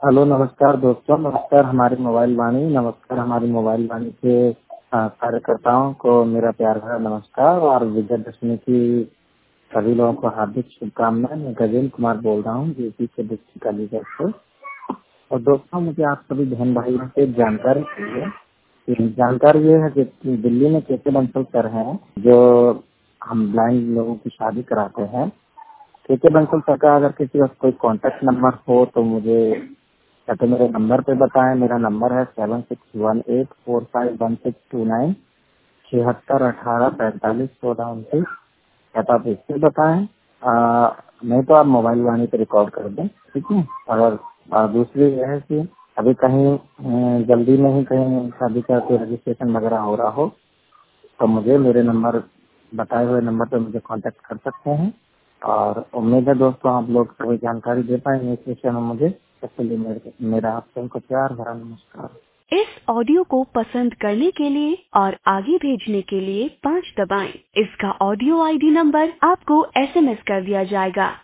Hello, नमस्कार दोस्तों। नमस्कार हमारी मोबाइल वाणी के कार्यकर्ताओं को मेरा प्यार भरा नमस्कार और विजयदशमी की सभी लोगों को हार्दिक शुभकामनाएं। मैं गजेंद्र कुमार बोल रहा हूँ यूपी के डिस्ट्रिक्ट अलीगढ़ से। और दोस्तों, मुझे आप सभी बहन भाइयों से एक जानकारी चाहिए। जानकारी ये है कि दिल्ली में केके बंसल सर हैं जो हम ब्लाइंड लोगों की शादी कराते हैं। केके बंसल सर का अगर किसी का कोई कॉन्टेक्ट नंबर हो तो मुझे या तो मेरे नंबर पे बताएं। मेरा नंबर है 7618451629, 7618451629। या तो आप इससे बताएं, नहीं तो आप मोबाइल वाणी पे रिकॉर्ड कर दें, ठीक है। और दूसरी यह है कि अभी कहीं जल्दी में ही कहीं शादी का कोई रजिस्ट्रेशन वगैरह हो रहा हो तो मुझे मेरे नंबर बताए हुए नंबर पे मुझे कांटेक्ट कर सकते हैं। और उम्मीद है दोस्तों आप लोग सभी जानकारी दे पाएंगे इस विषय में मुझे। इसके लिए मेरा आप सबको प्यार भरा नमस्कार। इस ऑडियो को पसंद करने के लिए और आगे भेजने के लिए 5 दबाएं। इसका ऑडियो आईडी नंबर आपको SMS कर दिया जाएगा।